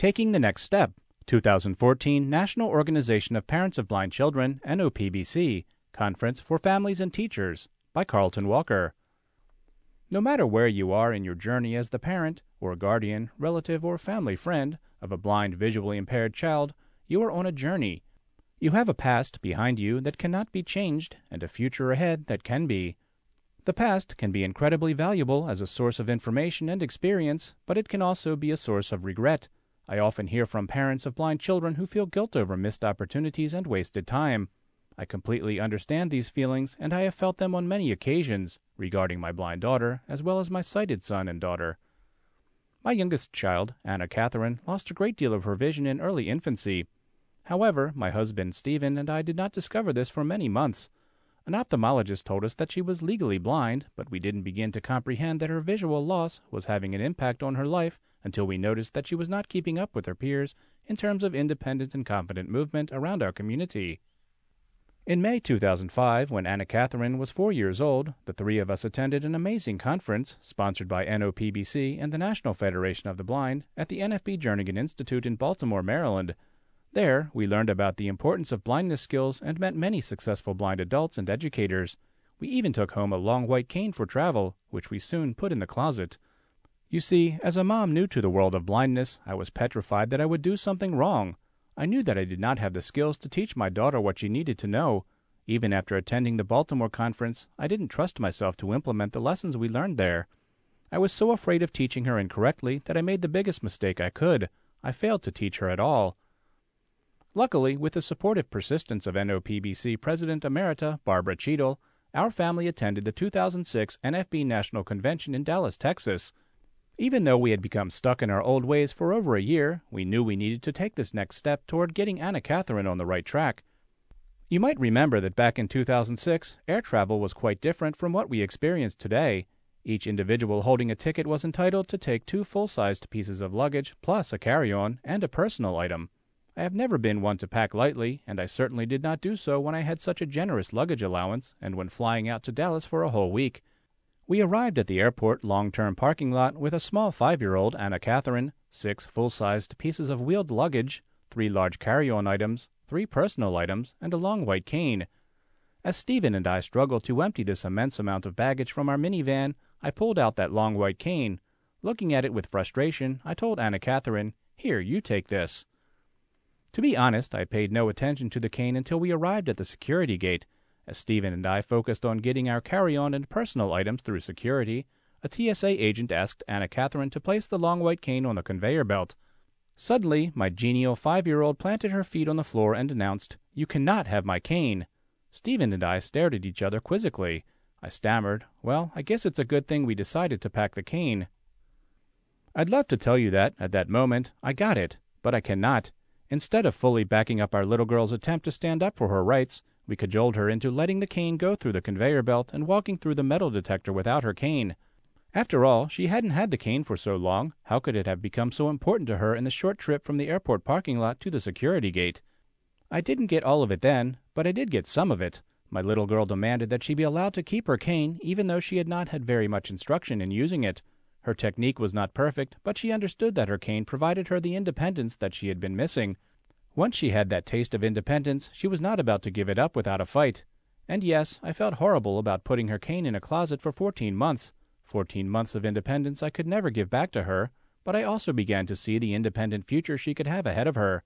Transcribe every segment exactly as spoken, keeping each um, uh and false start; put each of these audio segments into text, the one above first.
Taking the Next Step, twenty fourteen National Organization of Parents of Blind Children, N O P B C, Conference for Families and Teachers, by Carlton Walker. No matter where you are in your journey as the parent, or guardian, relative, or family friend of a blind, visually impaired child, you are on a journey. You have a past behind you that cannot be changed, and a future ahead that can be. The past can be incredibly valuable as a source of information and experience, but it can also be a source of regret. I often hear from parents of blind children who feel guilt over missed opportunities and wasted time. I completely understand these feelings, and I have felt them on many occasions, regarding my blind daughter, as well as my sighted son and daughter. My youngest child, Anna Catherine, lost a great deal of her vision in early infancy. However, my husband, Stephen, and I did not discover this for many months. An ophthalmologist told us that she was legally blind, but we didn't begin to comprehend that her visual loss was having an impact on her life until we noticed that she was not keeping up with her peers in terms of independent and confident movement around our community. In May two thousand five, when Anna Catherine was four years old, the three of us attended an amazing conference sponsored by N O P B C and the National Federation of the Blind at the N F B Jernigan Institute in Baltimore, Maryland. There, we learned about the importance of blindness skills and met many successful blind adults and educators. We even took home a long white cane for travel, which we soon put in the closet. You see, as a mom new to the world of blindness, I was petrified that I would do something wrong. I knew that I did not have the skills to teach my daughter what she needed to know. Even after attending the Baltimore conference, I didn't trust myself to implement the lessons we learned there. I was so afraid of teaching her incorrectly that I made the biggest mistake I could. I failed to teach her at all. Luckily, with the supportive persistence of N O P B C President Emerita Barbara Cheadle, our family attended the two thousand six N F B National Convention in Dallas, Texas. Even though we had become stuck in our old ways for over a year, we knew we needed to take this next step toward getting Anna Catherine on the right track. You might remember that back in two thousand six, air travel was quite different from what we experience today. Each individual holding a ticket was entitled to take two full-sized pieces of luggage, plus a carry-on and a personal item. I have never been one to pack lightly, and I certainly did not do so when I had such a generous luggage allowance and when flying out to Dallas for a whole week. We arrived at the airport long-term parking lot with a small five-year-old Anna Catherine, six full-sized pieces of wheeled luggage, three large carry-on items, three personal items, and a long white cane. As Stephen and I struggled to empty this immense amount of baggage from our minivan, I pulled out that long white cane. Looking at it with frustration, I told Anna Catherine, "Here, you take this." To be honest, I paid no attention to the cane until we arrived at the security gate. As Stephen and I focused on getting our carry-on and personal items through security, a T S A agent asked Anna Catherine to place the long white cane on the conveyor belt. Suddenly, my genial five-year-old planted her feet on the floor and announced, "You cannot have my cane." Stephen and I stared at each other quizzically. I stammered, "Well, I guess it's a good thing we decided to pack the cane." I'd love to tell you that, at that moment, I got it, but I cannot. Instead of fully backing up our little girl's attempt to stand up for her rights, we cajoled her into letting the cane go through the conveyor belt and walking through the metal detector without her cane. After all, she hadn't had the cane for so long. How could it have become so important to her in the short trip from the airport parking lot to the security gate? I didn't get all of it then, but I did get some of it. My little girl demanded that she be allowed to keep her cane, even though she had not had very much instruction in using it. Her technique was not perfect, but she understood that her cane provided her the independence that she had been missing. Once she had that taste of independence, she was not about to give it up without a fight. And yes, I felt horrible about putting her cane in a closet for fourteen months. Fourteen months of independence I could never give back to her, but I also began to see the independent future she could have ahead of her.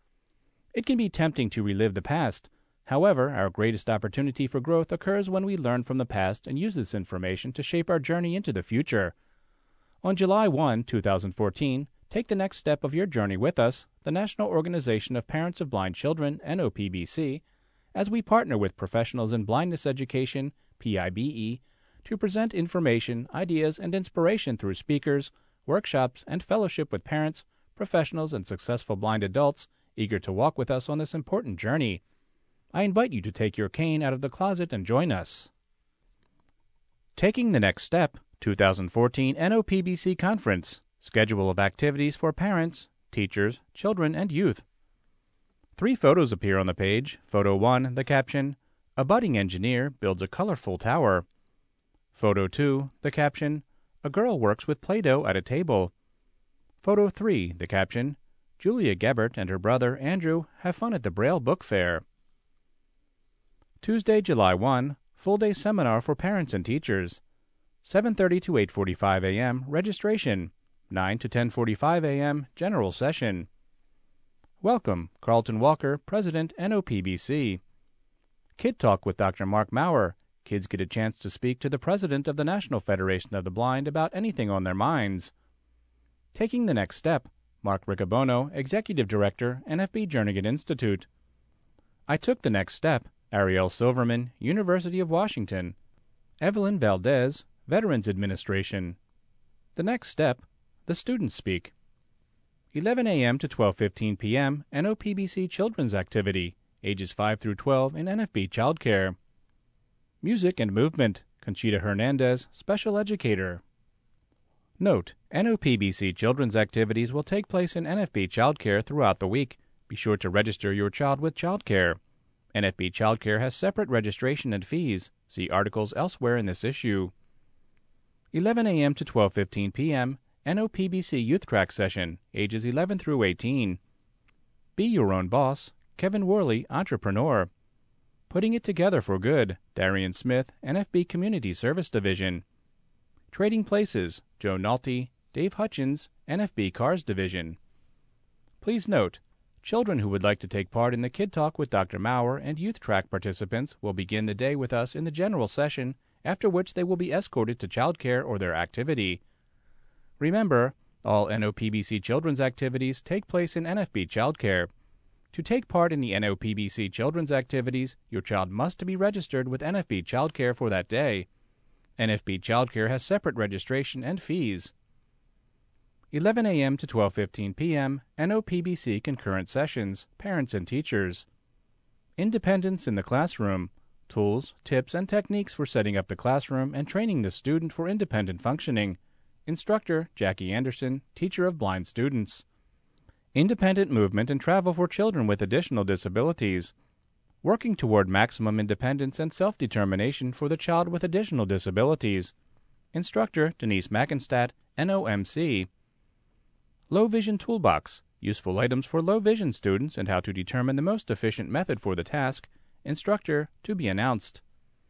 It can be tempting to relive the past. However, our greatest opportunity for growth occurs when we learn from the past and use this information to shape our journey into the future. On July first, two thousand fourteen, take the next step of your journey with us, the National Organization of Parents of Blind Children, N O P B C, as we partner with Professionals in Blindness Education, P I B E, to present information, ideas, and inspiration through speakers, workshops, and fellowship with parents, professionals, and successful blind adults eager to walk with us on this important journey. I invite you to take your cane out of the closet and join us. Taking the Next Step, two thousand fourteen N O P B C Conference. Schedule of activities for parents, teachers, children, and youth. Three photos appear on the page. Photo one, the caption, "A budding engineer builds a colorful tower." Photo two, the caption, "A girl works with Play-Doh at a table." Photo three, the caption, Julia Gebert and her brother Andrew have fun at the Braille Book Fair. Tuesday, July first, full-day seminar for parents and teachers. seven thirty to eight forty-five a m registration. nine to ten forty-five a m general session. Welcome, Carlton Walker, President, N O P B C. Kid Talk with Doctor Mark Maurer. Kids get a chance to speak to the President of the National Federation of the Blind about anything on their minds. Taking the Next Step, Mark Riccobono, Executive Director, N F B Jernigan Institute. I Took the Next Step, Ariel Silverman, University of Washington. Evelyn Valdez, Veterans Administration. The Next Step, The Students Speak. eleven a m to twelve fifteen p m N O P B C Children's Activity, ages five through twelve in N F B Childcare. Music and Movement, Conchita Hernandez, Special Educator. Note, N O P B C Children's Activities will take place in N F B Childcare throughout the week. Be sure to register your child with Childcare. N F B Childcare has separate registration and fees. See articles elsewhere in this issue. eleven a m to twelve fifteen p m N O P B C Youth Track Session, ages eleven through eighteen. Be Your Own Boss, Kevin Worley, Entrepreneur. Putting It Together for Good, Darian Smith, N F B Community Service Division. Trading Places, Joe Nolte, Dave Hutchins, N F B Cars Division. Please note, children who would like to take part in the Kid Talk with Doctor Maurer and Youth Track participants will begin the day with us in the general session, after which they will be escorted to childcare or their activity. Remember, all N O P B C children's activities take place in N F B Childcare. To take part in the N O P B C children's activities, your child must be registered with N F B Childcare for that day. N F B Childcare has separate registration and fees. eleven a m to twelve fifteen p m N O P B C Concurrent Sessions, Parents and Teachers. Independence in the Classroom, Tools, Tips, and Techniques for Setting Up the Classroom and Training the Student for Independent Functioning. Instructor, Jackie Anderson, Teacher of Blind Students. Independent Movement and Travel for Children with Additional Disabilities. Working toward maximum independence and self-determination for the child with additional disabilities. Instructor, Denise Mackenstadt, N O M C. Low Vision Toolbox, useful items for low vision students and how to determine the most efficient method for the task. Instructor, to be announced.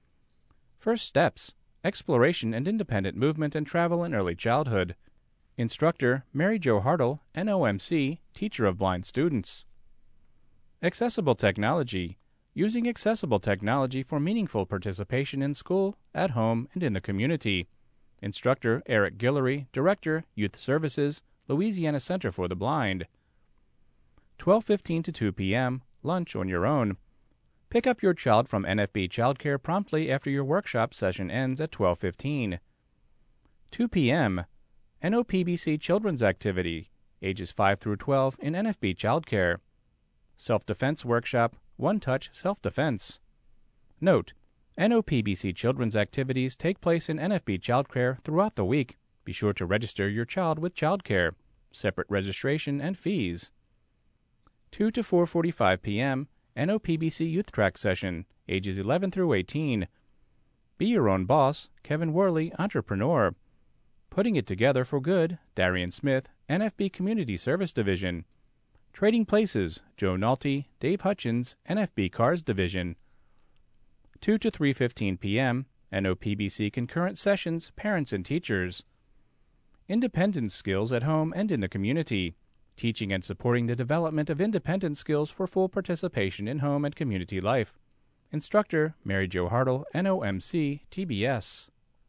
First Steps, Exploration and Independent Movement and Travel in Early Childhood. Instructor, Mary Jo Hartle, N O M C, Teacher of Blind Students. Accessible Technology, Using accessible technology for meaningful participation in school, at home, and in the community. Instructor, Eric Guillory, Director, Youth Services, Louisiana Center for the Blind. twelve fifteen to two p m, Lunch on your own. Pick up your child from N F B Childcare promptly after your workshop session ends at twelve fifteen. two p m, N O P B C Children's Activity, ages five through twelve in N F B Childcare. Self-Defense Workshop, One-Touch Self-Defense. Note, N O P B C Children's Activities take place in N F B Childcare throughout the week. Be sure to register your child with Childcare. Separate registration and fees. two to four forty-five p m, N O P B C Youth Track Session, ages eleven through eighteen. Be Your Own Boss, Kevin Worley, Entrepreneur. Putting It Together for Good, Darian Smith, N F B Community Service Division. Trading Places, Joe Nolte, Dave Hutchins, N F B Cars Division. two to three fifteen p m, N O P B C Concurrent Sessions, Parents and Teachers. Independence Skills at Home and in the Community. Teaching and supporting the development of independent skills for full participation in home and community life. Instructor, Mary Jo Hartle, N O M C, T B S.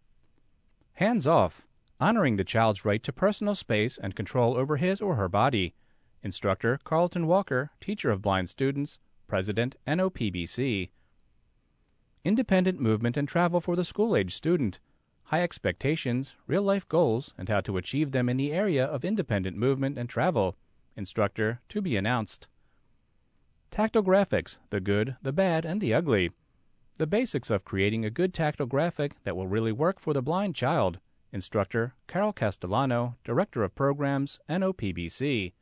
Hands Off, Honoring the Child's Right to Personal Space and Control over His or Her Body. Instructor, Carlton Walker, Teacher of Blind Students, President, N O P B C. Independent Movement and Travel for the School-Age Student. High Expectations, Real-Life Goals, and How to Achieve Them in the Area of Independent Movement and Travel. Instructor, to be announced. Tactile Graphics, the Good, the Bad, and the Ugly. The basics of creating a good tactile graphic that will really work for the blind child. Instructor, Carol Castellano, Director of Programs, N O P B C.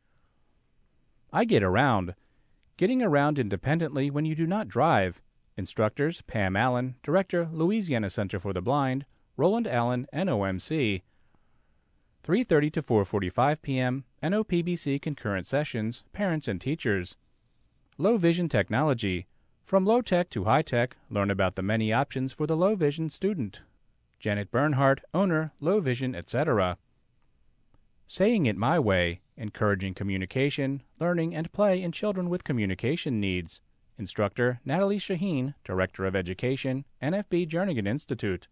I Get Around. Getting around independently when you do not drive. Instructors, Pam Allen, Director, Louisiana Center for the Blind, Roland Allen, N O M C. three thirty to four forty-five p m, N O P B C concurrent sessions, parents and teachers. Low Vision Technology. From low-tech to high-tech, learn about the many options for the low vision student. Janet Bernhardt, owner, Low Vision, et cetera. Saying It My Way. Encouraging communication, learning, and play in children with communication needs. Instructor Natalie Shaheen, Director of Education, N F B Jernigan Institute.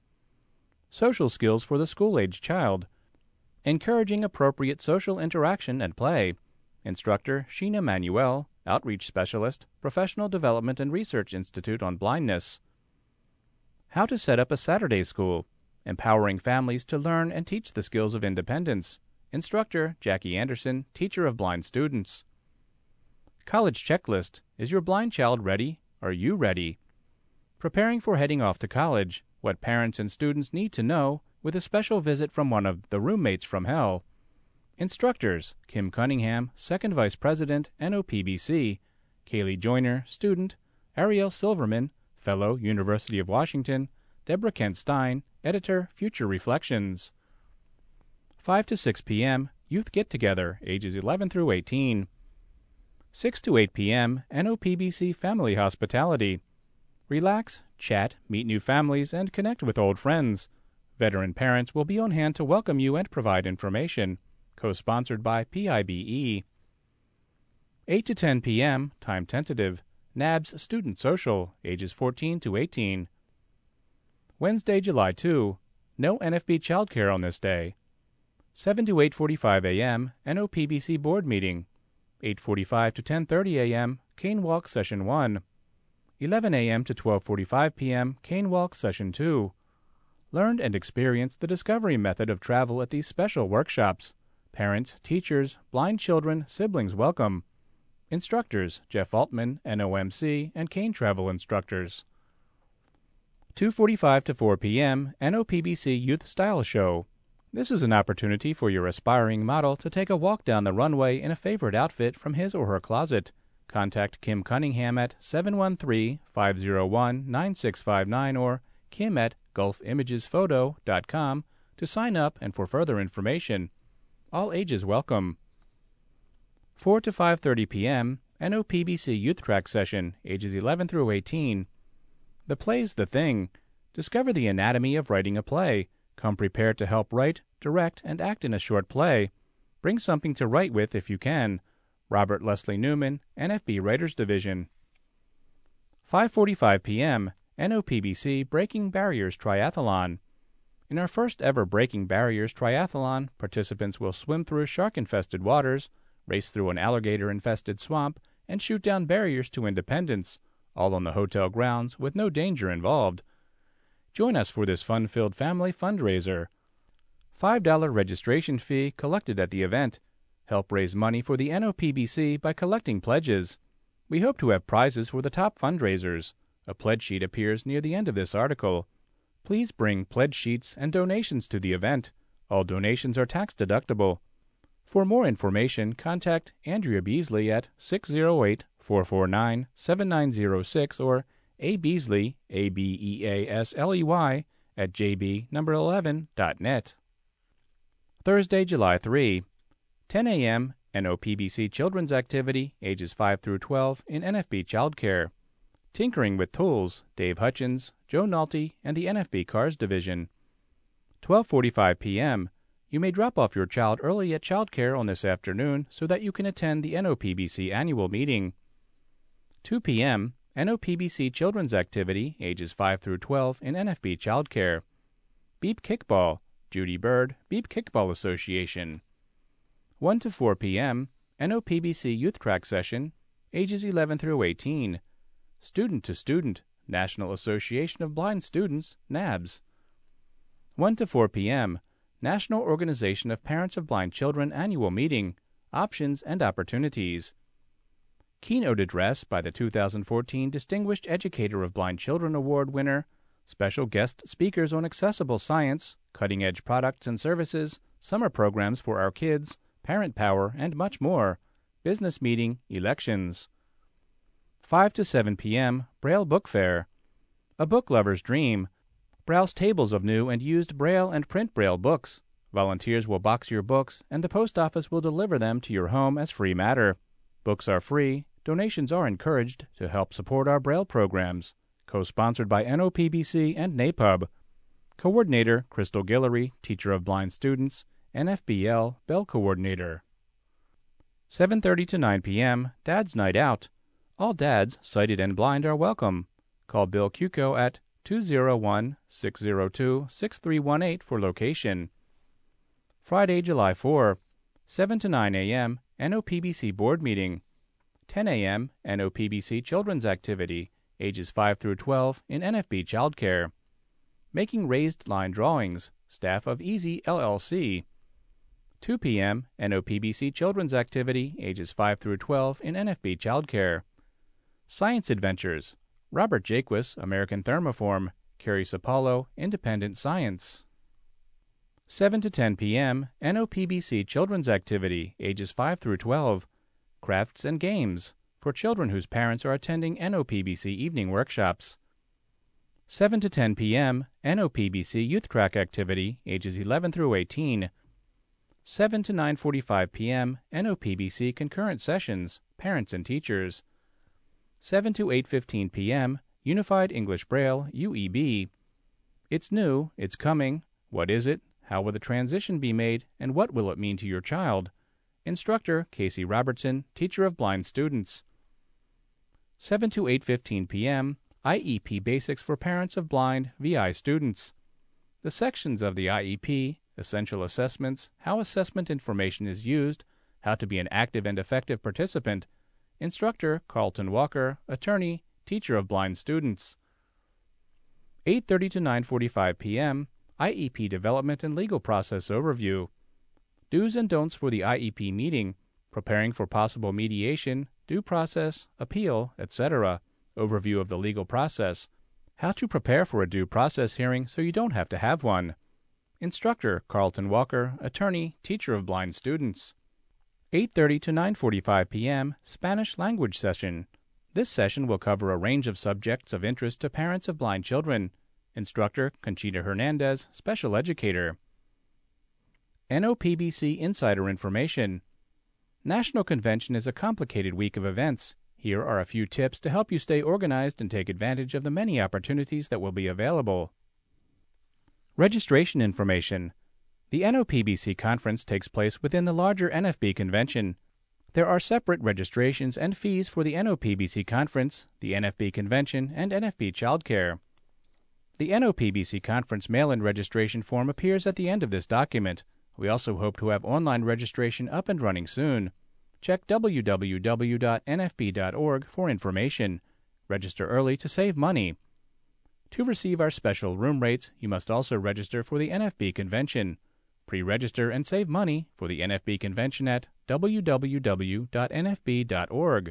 Social Skills for the School-Age Child. Encouraging appropriate social interaction and play. Instructor Sheena Manuel, Outreach Specialist, Professional Development and Research Institute on Blindness. How to Set Up a Saturday School. Empowering families to learn and teach the skills of independence. Instructor Jackie Anderson, Teacher of Blind Students. College Checklist. Is your blind child ready? Are you ready? Preparing for heading off to college. What parents and students need to know, with a special visit from one of the roommates from hell. Instructors Kim Cunningham, Second Vice President, N O P B C. Kaylee Joyner, Student. Ariel Silverman, Fellow, University of Washington. Deborah Kent Stein, Editor, Future Reflections. five to six p.m. Youth Get-Together, ages eleven through eighteen. six to eight p.m. N O P B C Family Hospitality. Relax, chat, meet new families, and connect with old friends. Veteran parents will be on hand to welcome you and provide information. Co-sponsored by P I B E. eight to ten p.m. Time tentative. N A B S Student Social, ages fourteen to eighteen. Wednesday, July second. No N F B childcare on this day. seven to eight forty-five a.m. N O P B C Board Meeting. eight forty-five to ten thirty a.m. Cane Walk Session one. eleven a.m. to twelve forty-five p.m. Cane Walk Session two. Learned and experienced the discovery method of travel at these special workshops. Parents, teachers, blind children, siblings welcome. Instructors Jeff Altman, N O M C, and Cane Travel instructors. two forty-five to four p.m. N O P B C Youth Style Show. This is an opportunity for your aspiring model to take a walk down the runway in a favorite outfit from his or her closet. Contact Kim Cunningham at seven one three, five oh one, nine six five nine or kim at gulf images photo dot com to sign up and for further information. All ages welcome. four to five thirty p.m. N O P B C Youth Track Session, ages eleven through eighteen. The Play's the Thing. Discover the anatomy of writing a play. Come prepared to help write, direct, and act in a short play. Bring something to write with if you can. Robert Leslie Newman, N F B Writers Division. five forty-five p.m. N O P B C Breaking Barriers Triathlon. In our first ever Breaking Barriers Triathlon, participants will swim through shark-infested waters, race through an alligator-infested swamp, and shoot down barriers to independence, all on the hotel grounds with no danger involved. Join us for this fun-filled family fundraiser. five dollars registration fee collected at the event. Help raise money for the N O P B C by collecting pledges. We hope to have prizes for the top fundraisers. A pledge sheet appears near the end of this article. Please bring pledge sheets and donations to the event. All donations are tax deductible. For more information, contact Andrea Beasley at six oh eight, four four nine, seven nine oh six or A Beasley, A B E A S L E Y, at j b number eleven dot net. Thursday, July third. ten a.m. N O P B C Children's Activity, ages five through twelve, in N F B Childcare. Tinkering with Tools, Dave Hutchins, Joe Nolte, and the N F B Cars Division. twelve forty-five p.m. You may drop off your child early at childcare on this afternoon so that you can attend the N O P B C annual meeting. two p.m. N O P B C Children's Activity, ages five through twelve, in N F B Childcare. Beep Kickball, Judy Bird, Beep Kickball Association. one to four p.m. N O P B C Youth Track Session, ages eleven through eighteen. Student to Student, National Association of Blind Students, N A B S. one to four p.m. National Organization of Parents of Blind Children Annual Meeting, Options and Opportunities. Keynote address by the two thousand fourteen Distinguished Educator of Blind Children Award winner, special guest speakers on accessible science, cutting-edge products and services, summer programs for our kids, parent power, and much more. Business meeting, elections. five to seven p.m. Braille Book Fair. A book lover's dream. Browse tables of new and used Braille and print Braille books. Volunteers will box your books, and the post office will deliver them to your home as free matter. Books are free. Donations are encouraged to help support our Braille programs. Co-sponsored by N O P B C and NAPUB. Coordinator, Crystal Guillory, Teacher of Blind Students, N F B L, Bell Coordinator. seven thirty to nine p.m., Dad's Night Out. All dads, sighted and blind, are welcome. Call Bill Cuco at two oh one, six oh two, six three one eight for location. Friday, July fourth, seven to nine a.m., N O P B C Board Meeting. ten a.m., N O P B C Children's Activity, ages five through twelve, in N F B Childcare. Making Raised Line Drawings, staff of Easy L L C. two p.m., N O P B C Children's Activity, ages five through twelve, in N F B Childcare. Science Adventures, Robert Jaquess, American Thermoform, Carrie Sapalo, Independent Science. seven to ten p.m., N O P B C Children's Activity, ages five through twelve, Crafts and Games, for children whose parents are attending N O P B C evening workshops. seven to ten p.m., N O P B C Youth Track Activity, ages eleven through eighteen. seven to nine forty-five p.m., N O P B C Concurrent Sessions, Parents and Teachers. seven to eight fifteen p.m., Unified English Braille, U E B. It's new, it's coming, what is it, how will the transition be made, and what will it mean to your child? Instructor, Casey Robertson, Teacher of Blind Students. seven to eight fifteen p.m., I E P Basics for Parents of Blind, V I students. The sections of the I E P, essential assessments, how assessment information is used, how to be an active and effective participant. Instructor, Carlton Walker, Attorney, Teacher of Blind Students. eight thirty to nine forty-five p.m., I E P Development and Legal Process Overview. Do's and don'ts for the I E P meeting, preparing for possible mediation, due process, appeal, et cetera. Overview of the legal process. How to prepare for a due process hearing so you don't have to have one. Instructor, Carlton Walker, Attorney, Teacher of Blind Students. eight thirty to nine forty-five p.m., Spanish Language Session. This session will cover a range of subjects of interest to parents of blind children. Instructor, Conchita Hernandez, Special Educator. N O P B C Insider Information. National Convention is a complicated week of events. Here are a few tips to help you stay organized and take advantage of the many opportunities that will be available. Registration information. The N O P B C conference takes place within the larger N F B convention. There are separate registrations and fees for the N O P B C conference, the N F B convention, and N F B childcare. The N O P B C conference mail-in registration form appears at the end of this document. We also hope to have online registration up and running soon. Check w w w dot n f b dot org for information. Register early to save money. To receive our special room rates, you must also register for the N F B convention. Pre-register and save money for the N F B convention at w w w dot n f b dot org.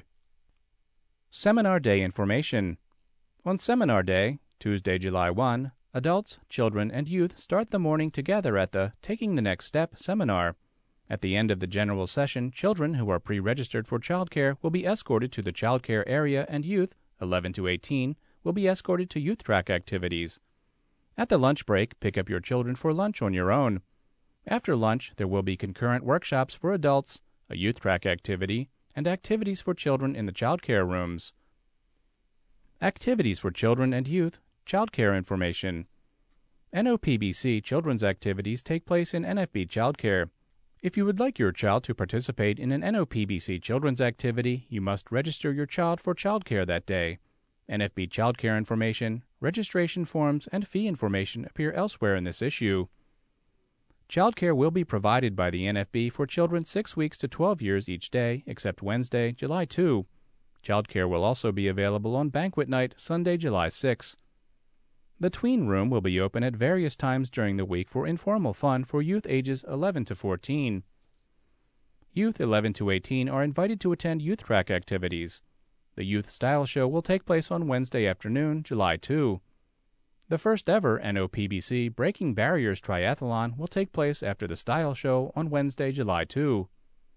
Seminar Day information. On Seminar Day, Tuesday, July first, adults, children, and youth start the morning together at the Taking the Next Step seminar. At the end of the general session, children who are pre-registered for childcare will be escorted to the childcare area, and youth, eleven to eighteen, will be escorted to youth track activities. At the lunch break, pick up your children for lunch on your own. After lunch, there will be concurrent workshops for adults, a youth track activity, and activities for children in the childcare rooms. Activities for children and youth, childcare information. N O P B C children's activities take place in N F B childcare. If you would like your child to participate in an N O P B C children's activity, you must register your child for childcare that day. N F B childcare information, registration forms, and fee information appear elsewhere in this issue. Childcare will be provided by the N F B for children six weeks to twelve years each day, except Wednesday, July second. Childcare will also be available on banquet night, Sunday, July sixth. The tween room will be open at various times during the week for informal fun for youth ages eleven to fourteen. Youth eleven to eighteen are invited to attend youth track activities. The Youth Style Show will take place on Wednesday afternoon, July second. The first ever N O P B C Breaking Barriers Triathlon will take place after the Style Show on Wednesday, July second.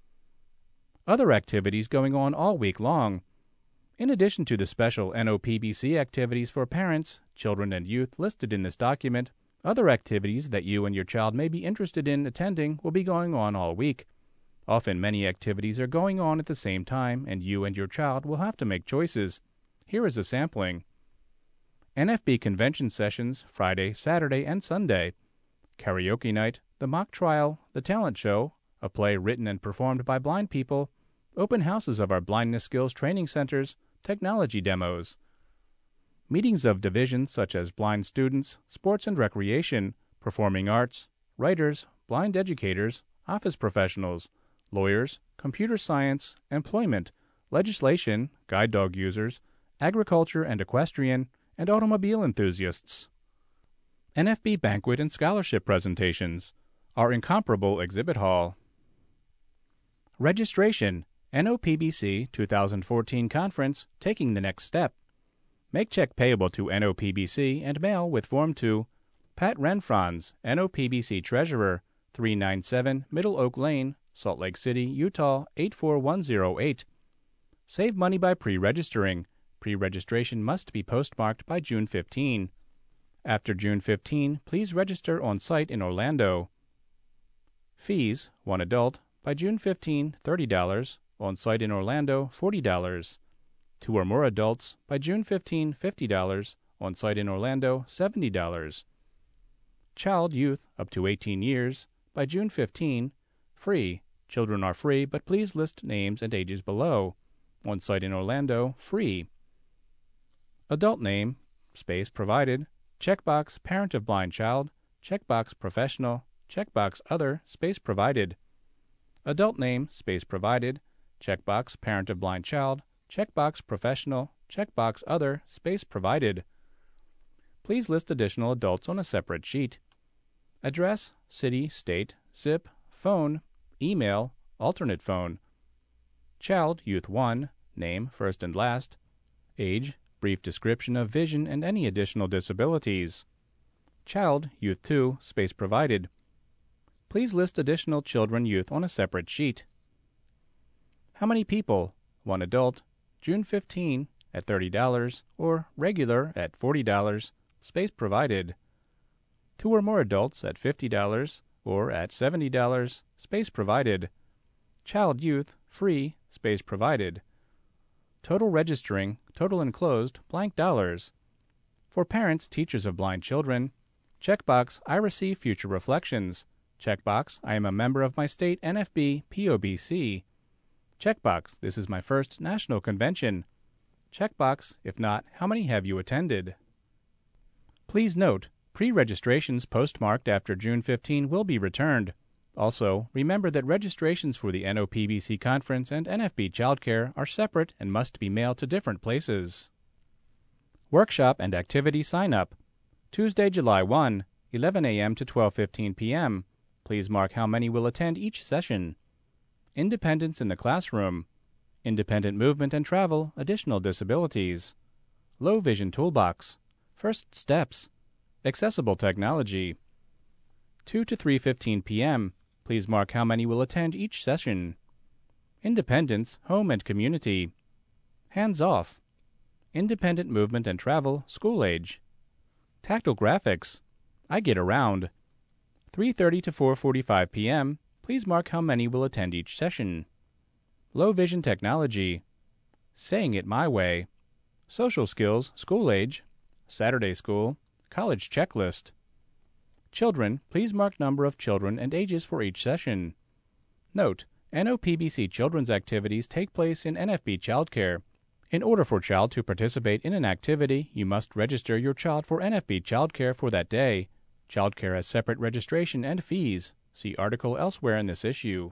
Other activities going on all week long. In addition to the special N O P B C activities for parents, children, and youth listed in this document, Other activities that you and your child may be interested in attending will be going on all week. Often many activities are going on at the same time, and you and your child will have to make choices. Here is a sampling. N F B convention sessions Friday, Saturday, and Sunday. Karaoke night, the mock trial, the talent show, a play written and performed by blind people, open houses of our blindness skills training centers, technology demos. Meetings of divisions such as blind students, sports and recreation, performing arts, writers, blind educators, office professionals, lawyers, computer science, employment, legislation, guide dog users, agriculture and equestrian, and automobile enthusiasts. N F B banquet and scholarship presentations. Our incomparable exhibit hall. Registration. N O P B C twenty fourteen Conference Taking the Next Step. Make check payable to N O P B C and mail with form to Pat Renfrons, N O P B C Treasurer, three ninety-seven Middle Oak Lane, Salt Lake City, Utah eight four one zero eight. Save money by pre-registering. Pre-registration must be postmarked by June fifteenth. After June fifteenth, please register on site in Orlando. Fees, one adult, by June fifteenth, thirty dollars, on site in Orlando, forty dollars. Two or more adults, by June fifteenth, fifty dollars, on site in Orlando, seventy dollars. Child, youth, up to eighteen years, by June fifteenth, free. Children are free, but please list names and ages below. On site in Orlando, free. Adult name, space provided, checkbox parent of blind child, checkbox professional, checkbox other, space provided. Adult name, space provided, checkbox parent of blind child, checkbox professional, checkbox other, space provided. Please list additional adults on a separate sheet. Address, city, state, zip, phone, email, alternate phone. Child, youth one, name, first and last. Age, brief description of vision and any additional disabilities. Child, youth two, space provided. Please list additional children, youth on a separate sheet. How many people? One adult, June fifteenth at thirty dollars or regular at forty dollars, space provided. Two or more adults at fifty dollars or at seventy dollars, space provided. Child, youth, free, space provided. Total registering, total enclosed, blank dollars. For parents, teachers of blind children, checkbox, I receive future reflections. Checkbox, I am a member of my state N F B P O B C. Checkbox, this is my first national convention. Checkbox, if not, how many have you attended? Please note, pre-registrations postmarked after June fifteenth will be returned. Also, remember that registrations for the N O P B C conference and N F B childcare are separate and must be mailed to different places. Workshop and activity sign-up. Tuesday, July first, eleven a m to twelve fifteen p m Please mark how many will attend each session. Independence in the classroom. Independent movement and travel, additional disabilities. Low vision toolbox. First steps. Accessible technology. two to three fifteen p m Please mark how many will attend each session. Independence, home and community. Hands off. Independent movement and travel, school age. Tactile graphics. I get around. three thirty to four forty-five p m Please mark how many will attend each session. Low vision technology. Saying it my way. Social skills, school age. Saturday school. College checklist. Children, please mark number of children and ages for each session. Note, N O P B C children's activities take place in N F B childcare. In order for child to participate in an activity, you must register your child for N F B childcare for that day. Childcare has separate registration and fees. See article elsewhere in this issue.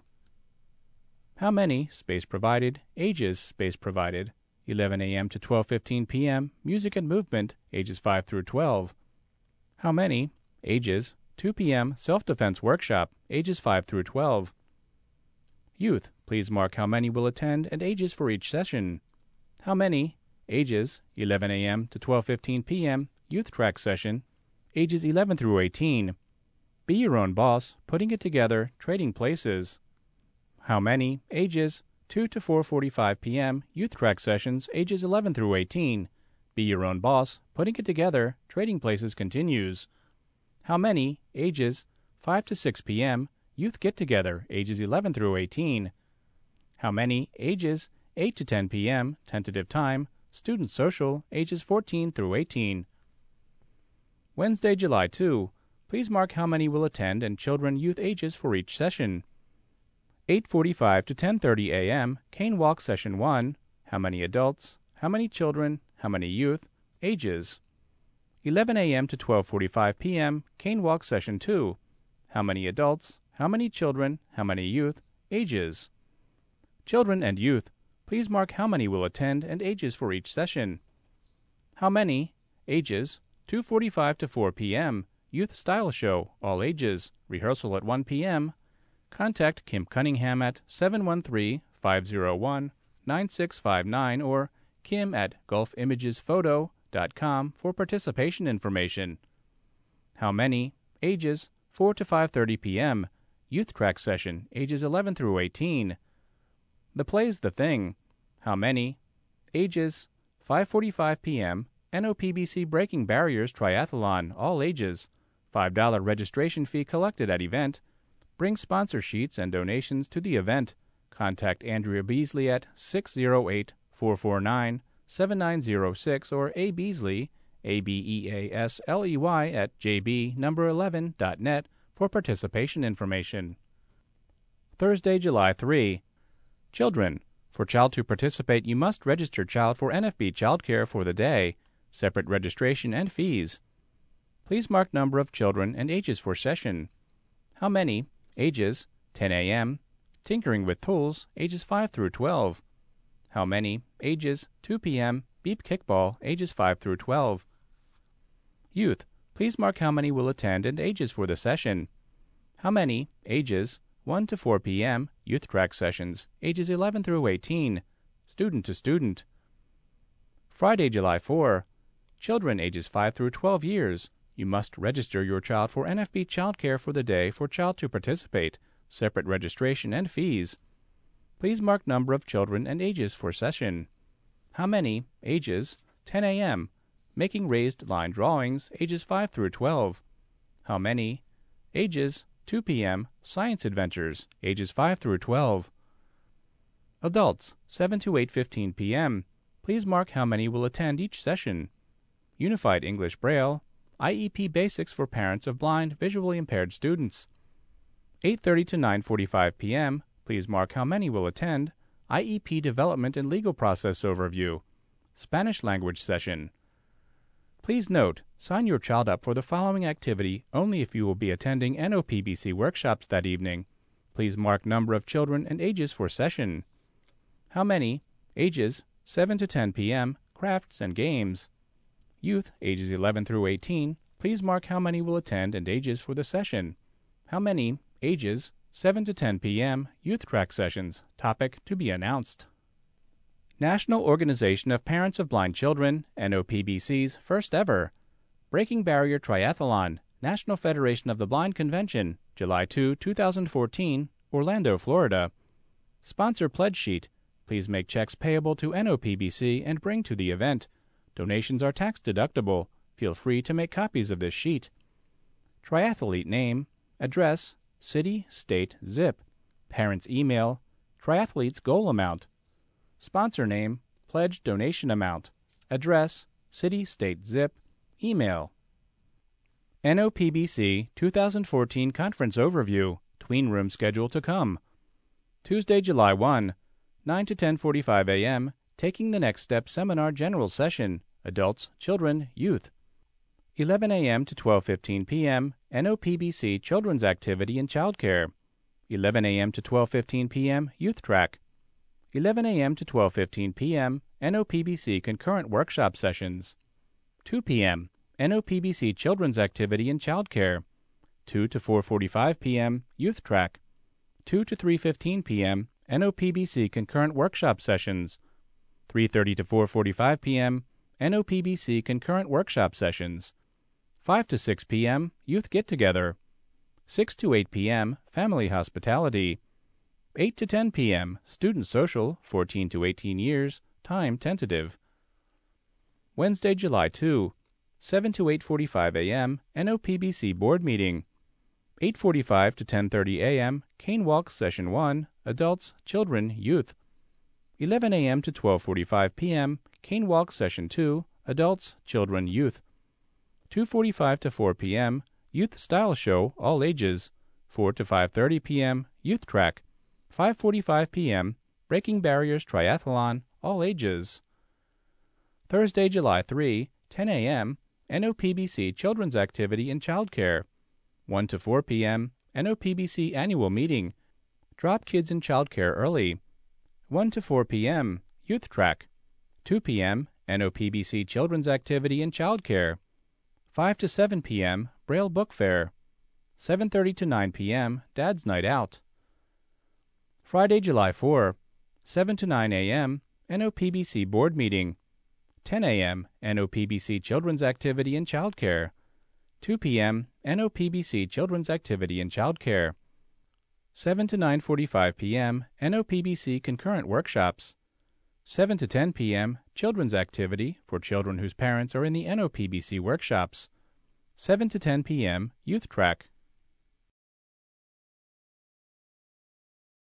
How many, space provided, ages, space provided, eleven a m to twelve fifteen p m, music and movement, ages five through twelve. How many, ages, two p m, self-defense workshop, ages five through twelve. Youth, please mark how many will attend and ages for each session. How many, ages, eleven a m to twelve fifteen p m, youth track session, ages eleven through eighteen. Be your own boss, putting it together, trading places. How many, ages, two to four forty-five p m, youth track sessions, ages eleven through eighteen. Be your own boss, putting it together, trading places continues. How many, ages five to six p m, youth get-together, ages eleven through eighteen. How many, ages eight to ten p m, tentative time, student social, ages fourteen through eighteen. Wednesday, July second. Please mark how many will attend and children youth ages for each session. eight forty-five to ten thirty a m, Cane Walk Session one. How many adults? How many children? How many youth? Ages. eleven a m to twelve forty-five p m, Cane Walk Session two. How many adults? How many children? How many youth? Ages. Children and youth, please mark how many will attend and ages for each session. How many? Ages two forty-five to four p m, Youth Style Show, all ages, rehearsal at one p m Contact Kim Cunningham at seven one three, five zero one, nine six five nine or kim at gulf images photo dot com for participation information. How many? Ages four to five thirty p m, Youth Track Session, ages eleven through eighteen. The Play's The Thing. How many? Ages five forty-five p m, N O P B C Breaking Barriers Triathlon, all ages, five dollars registration fee collected at event. Bring sponsor sheets and donations to the event. Contact Andrea Beasley at six zero eight, four four nine, seven nine zero six or A. Beasley, A B E A S L E Y at j b number eleven dot net for participation information. Thursday, July third. Children. For child to participate, you must register child for N F B childcare for the day. Separate registration and fees. Please mark number of children and ages for session. How many? Ages ten a m, Tinkering with Tools, ages five through twelve. How many? Ages two p m, Beep Kickball, ages five through twelve. Youth, please mark how many will attend and ages for the session. How many? Ages one to four p m, Youth Track Sessions, ages eleven through eighteen, student to student. Friday, July fourth. Children ages five through twelve years. You must register your child for N F B childcare for the day for child to participate. Separate registration and fees. Please mark number of children and ages for session. How many? Ages ten a m, Making raised line drawings, ages five through twelve. How many? Ages two p m, Science Adventures, ages five through twelve. Adults seven to eight fifteen p m. Please mark how many will attend each session. Unified English Braille, I E P Basics for Parents of Blind, Visually Impaired Students. eight thirty to nine forty-five p m. Please mark how many will attend. I E P Development and Legal Process Overview. Spanish Language Session. Please note, sign your child up for the following activity only if you will be attending N O P B C workshops that evening. Please mark number of children and ages for session. How many? Ages seven to ten p m, Crafts and Games. Youth, ages eleven through eighteen, please mark how many will attend and ages for the session. How many? Ages seven to ten p m, Youth Track Sessions. Topic to be announced. National Organization of Parents of Blind Children, N O P B C's first ever. Breaking Barrier Triathlon, National Federation of the Blind Convention, July second, two thousand fourteen, Orlando, Florida. Sponsor Pledge Sheet. Please make checks payable to N O P B C and bring to the event. Donations are tax deductible. Feel free to make copies of this sheet. Triathlete name, address, city, state, zip. Parents' email, triathlete's goal amount. Sponsor name, pledged donation amount. Address, city, state, zip. Email. N O P B C two thousand fourteen Conference Overview. Tween Room Schedule to come. Tuesday, July first, nine to ten forty-five a m, Taking the Next Step Seminar General Session. Adults, Children, Youth. eleven a m to twelve fifteen p m, N O P B C Children's Activity and Childcare. eleven a m to twelve fifteen p m, Youth Track. eleven a m to twelve fifteen p m, N O P B C Concurrent Workshop Sessions. two p m, N O P B C Children's Activity and Childcare. two to four forty-five p m, Youth Track. two to three fifteen p m, N O P B C Concurrent Workshop Sessions. three thirty to four forty-five p m, N O P B C Concurrent Workshop Sessions. five to six p m, Youth Get-Together. six to eight p m, Family Hospitality. eight to ten p m, Student Social, fourteen to eighteen years, time tentative. Wednesday, July second. seven to eight forty-five a m N O P B C Board Meeting. eight forty-five to ten thirty a m Cane Walk Session one, Adults, Children, Youth. eleven a m to twelve forty-five p m Cane Walk Session two, Adults, Children, Youth. two forty-five to four p m Youth Style Show, All Ages. four to five thirty p m Youth Track. five forty-five p m Breaking Barriers Triathlon, All Ages. Thursday, July third, ten a m N O P B C Children's Activity and Childcare. one to four p m N O P B C Annual Meeting. Drop kids in childcare early. one to four p m Youth Track. two p m N O P B C Children's Activity and Childcare. five to seven p m Braille Book Fair. seven thirty to nine p m Dad's Night Out. Friday, July fourth, seven to nine a m N O P B C Board Meeting. ten a m N O P B C Children's Activity and Childcare. two p m N O P B C Children's Activity and Childcare. seven to nine forty-five p m N O P B C Concurrent Workshops. seven to ten p m Children's Activity for children whose parents are in the N O P B C workshops. seven to ten p m Youth Track